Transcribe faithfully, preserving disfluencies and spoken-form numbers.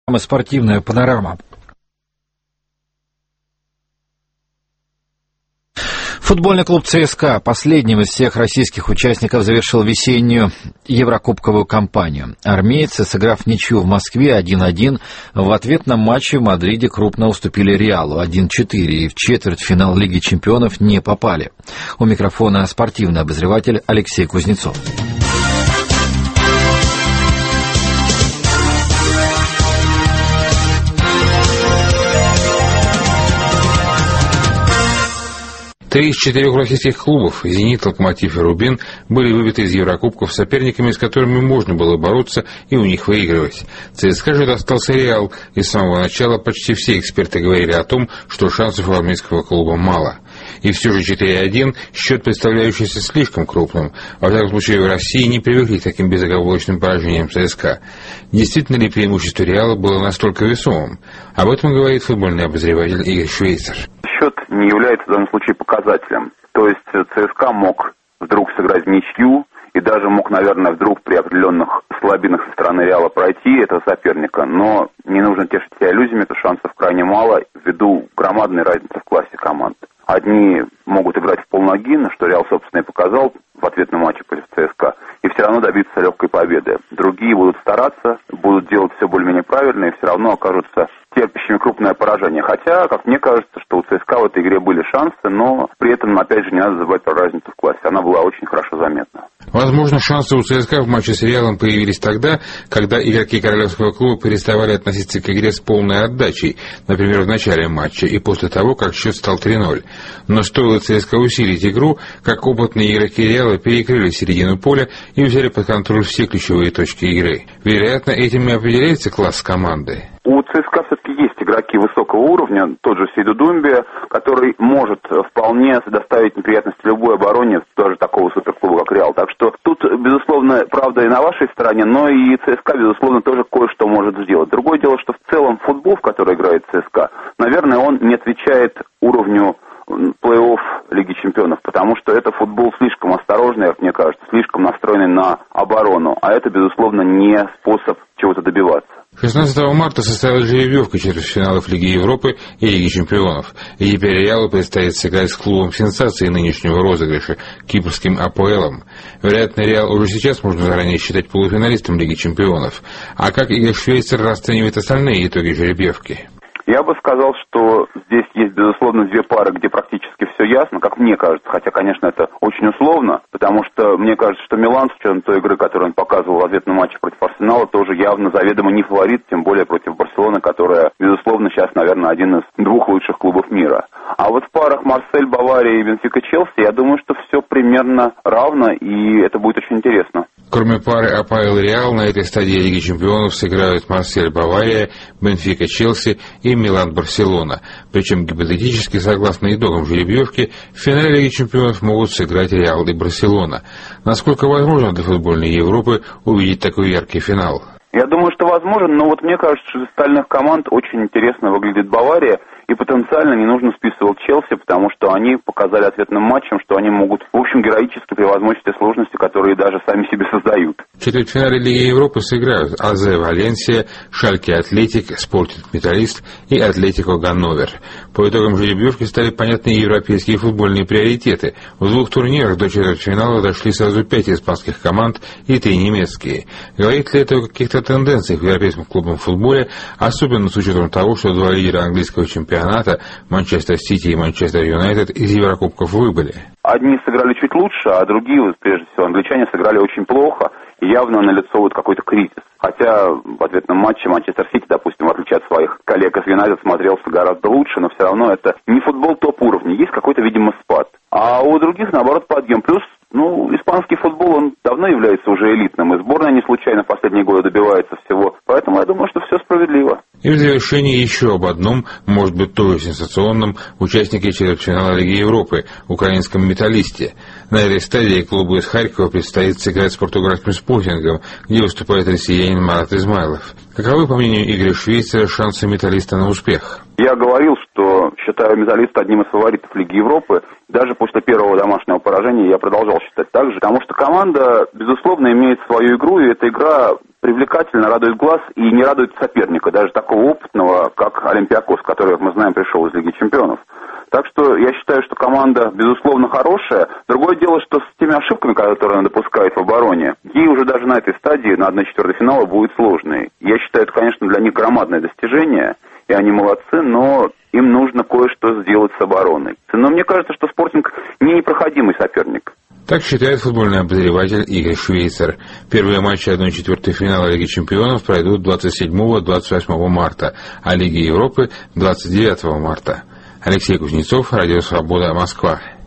Спортивная панорама. Футбольный клуб ЦСКА последним из всех российских участников завершил весеннюю еврокубковую кампанию. Армейцы, сыграв ничью в Москве один один, в ответном матче в Мадриде крупно уступили Реалу один четыре и в четвертьфинал Лиги чемпионов не попали. У микрофона спортивный обозреватель Алексей Кузнецов. Три из четырех российских клубов «Зенит», «Локомотив» и «Рубин» были выбиты из Еврокубков соперниками, с которыми можно было бороться и у них выигрывать. ЦСКА же достался «Реал», и с самого начала почти все эксперты говорили о том, что шансов у армейского клуба мало. И все же четыре один, счет, представляющийся слишком крупным. Во всяком случае, в России не привыкли к таким безоговорочным поражениям ЦСКА. Действительно ли преимущество «Реала» было настолько весомым? Об этом говорит футбольный обозреватель Игорь Швейцар. Счет не является в данном случае показателем. То есть ЦСКА мог вдруг сыграть в ничью и даже мог, наверное, вдруг при определенных слабинах со стороны Реала пройти этого соперника. Но не нужно тешить себя иллюзиями, то шансов крайне мало ввиду громадной разницы в классе команд. Одни могут играть в полноги, на что Реал, собственно, и показал в ответном матче против ЦСКА, и все равно добиться легкой победы. Другие будут стараться, будут делать все более-менее правильно, и все равно окажутся терпящими крупное поражение. Хотя, как мне кажется, что у ЦСКА в этой игре были шансы, но при этом, опять же, не надо забывать про разницу в классе. Она была очень хорошо заметна. Возможно, шансы у ЦСКА в матче с Реалом появились тогда, когда игроки королевского клуба переставали относиться к игре с полной отдачей, например, в начале матча и после того, как счет стал три ноль. Но стоило ЦСКА усилить игру, как опытные игроки Реала перекрыли середину поля и взяли под контроль все ключевые точки игры. Вероятно, этим и определяется класс команды. У ЦСКА все-таки есть игроки высокого уровня, тот же Сейду Думбия, который может вполне доставить неприятности любой обороне, даже такого суперклуба, как Реал. Так что тут, безусловно, правда и на вашей стороне, но и ЦСКА, безусловно, тоже кое-что может сделать. Другое дело, что в целом футбол, в который играет ЦСКА, наверное, он не отвечает уровню плей-офф Лиги чемпионов, потому что это футбол слишком осторожный, как мне кажется, слишком настроенный на оборону, а это, безусловно, не способ чего-то добиваться. шестнадцатого марта состоялась жеребьевка четвертьфиналов Лиги Европы и Лиги чемпионов, и теперь Реалу предстоит сыграть с клубом сенсации нынешнего розыгрыша, кипрским АПЛом. Вероятно, Реал уже сейчас можно заранее считать полуфиналистом Лиги чемпионов. А как Игорь Швейцар расценивает остальные итоги жеребьевки? Я бы сказал, что здесь есть, безусловно, две пары, где практически все ясно, как мне кажется, хотя, конечно, это очень условно, потому что мне кажется, что Милан, с учетом той игры, которую он показывал в ответном матче против Арсенала, тоже явно заведомо не фаворит, тем более против Барселоны, которая, безусловно, сейчас, наверное, один из двух лучших клубов мира. А вот в парах Марсель, Бавария и Бенфика, Челси, я думаю, что все примерно равно, и это будет очень интересно. Кроме пары АПЛ и Реал, на этой стадии Лиги чемпионов сыграют Марсель, Бавария, Бенфика, Челси и Милан, Барселона. Причем гипотетически, согласно итогам жеребьевки, в финале Лиги чемпионов могут сыграть Реал и Барселона. Насколько возможно для футбольной Европы увидеть такой яркий финал? Я думаю, что возможно, но вот мне кажется, что из остальных команд очень интересно выглядит Бавария, и потенциально не нужно списывать Челси, потому что они показали ответным матчем, что они могут, в общем, героически превозмочь те сложности, которые даже сами себе создают. В четвертьфинале Лиги Европы сыграют АЗ Валенсия, Шальке Атлетик, Спортинг Металлист и Атлетико Ганновер. По итогам жеребьевки стали понятны европейские футбольные приоритеты. В двух турнирах до четвертьфинала дошли сразу пять испанских команд и три немецкие. Говорит ли это о каких-то тенденциях в европейском клубном футболе, особенно с учетом того, что два лидера английского чемпионата, Манчестер Сити и Манчестер Юнайтед, из Еврокубков выбыли? Одни сыграли чуть лучше, а другие, прежде всего, англичане сыграли очень плохо, и явно налицо вот какой-то кризис. Хотя в ответном матче Манчестер Сити, допустим, в отличие от своих коллег из Юнайтед, смотрелся гораздо лучше, но все равно это не футбол топ-уровня, есть какой-то, видимо, спад. А у других, наоборот, подъем. Плюс, ну, испанский футбол, он давно является уже элитным, и сборная не случайно в последние годы добивается всего. Поэтому я думаю, что все справедливо. И в завершении еще об одном, может быть, тоже сенсационном, участнике четвертьфинала Лиги Европы, украинском «Металлисте». На этой стадии клубу из Харькова предстоит сыграть с португальским «Спортингом», где выступает россиянин Марат Измайлов. Каковы, по мнению Игоря Швейцера, шансы металлиста на успех? Я говорил, что считаю металлиста одним из фаворитов Лиги Европы. Даже после первого домашнего поражения я продолжал считать так же, потому что команда, безусловно, имеет свою игру, и эта игра привлекательно радует глаз и не радует соперника, даже такого опытного, как Олимпиакос, который, как мы знаем, пришел из Лиги Чемпионов. Так что я считаю, что команда, безусловно, хорошая. Другое дело, что с теми ошибками, которые она допускает в обороне, ей уже даже на этой стадии, на одной четвертой финала, будет сложно. Я считаю, это, конечно, для них громадное достижение, и они молодцы, но им нужно кое-что сделать с обороной. Но мне кажется, что «Спортинг» не непроходимый соперник. Так считает футбольный обозреватель Игорь Швейцер. Первые матчи одной четвертой финала Лиги Чемпионов пройдут двадцать седьмого — двадцать восьмого марта, а Лиги Европы двадцать девятого марта. Алексей Кузнецов, Радио Свобода, Москва.